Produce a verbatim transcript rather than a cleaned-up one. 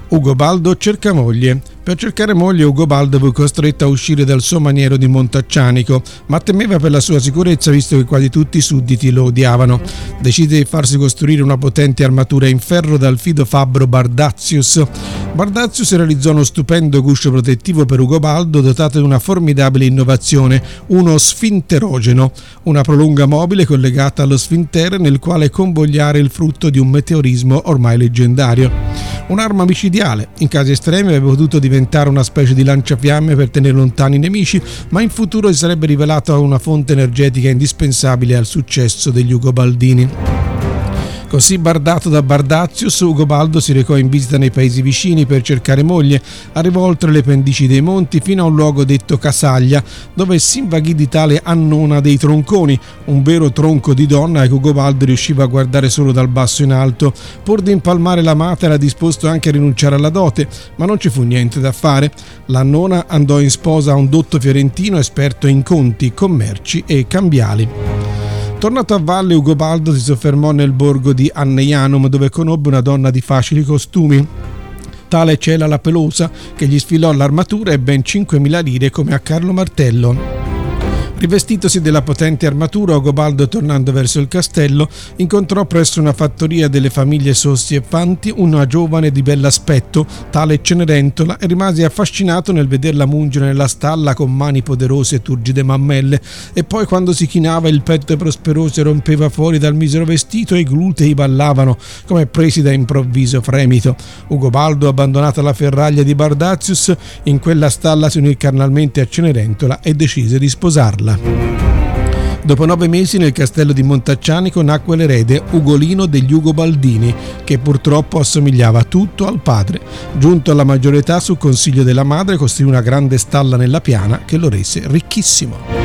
Ugobaldo cerca moglie. Per cercare moglie Ugobaldo fu costretto a uscire dal suo maniero di Montaccianico, ma temeva per la sua sicurezza visto che quasi tutti i sudditi lo odiavano. Decise di farsi costruire una potente armatura in ferro dal fido fabbro Bardazius. Bardazius realizzò uno stupendo guscio protettivo per Ugobaldo dotato di una formidabile innovazione, uno sfinterogeno, una prolunga mobile collegata allo sfintere nel quale convogliare il frutto di un meteorismo ormai leggendario. Un'arma micidiale, in casi estremi avrebbe potuto diventare una specie di lanciafiamme per tenere lontani i nemici, ma in futuro si sarebbe rivelato una fonte energetica indispensabile al successo degli Ugobaldini. Così bardato da Bardazius, Ugobaldo si recò in visita nei paesi vicini per cercare moglie, arrivò oltre le pendici dei monti fino a un luogo detto Casaglia, dove si invaghì di tale Annona dei Tronconi, un vero tronco di donna che Ugobaldo riusciva a guardare solo dal basso in alto. Pur di impalmare l'amata era disposto anche a rinunciare alla dote, ma non ci fu niente da fare. L'Annona andò in sposa a un dotto fiorentino esperto in conti, commerci e cambiali. Tornato a valle, Ugobaldo si soffermò nel borgo di Anneianum, dove conobbe una donna di facili costumi. Tale Cela la Pelosa, che gli sfilò l'armatura e ben cinquemila lire come a Carlo Martello. Rivestitosi della potente armatura, Ugobaldo, tornando verso il castello, incontrò presso una fattoria delle famiglie Sossi e Fanti una giovane di bell'aspetto, tale Cenerentola, e rimase affascinato nel vederla mungere nella stalla con mani poderose e turgide mammelle, e poi quando si chinava il petto prosperoso rompeva fuori dal misero vestito e i glutei ballavano come presi da improvviso fremito. Ugobaldo, abbandonata la ferraglia di Bardazius, in quella stalla si unì carnalmente a Cenerentola e decise di sposarla. Dopo nove mesi nel castello di Montaccianico nacque l'erede Ugolino degli Ugobaldini, che purtroppo assomigliava tutto al padre. Giunto alla maggiore età, su consiglio della madre, costruì una grande stalla nella piana che lo rese ricchissimo.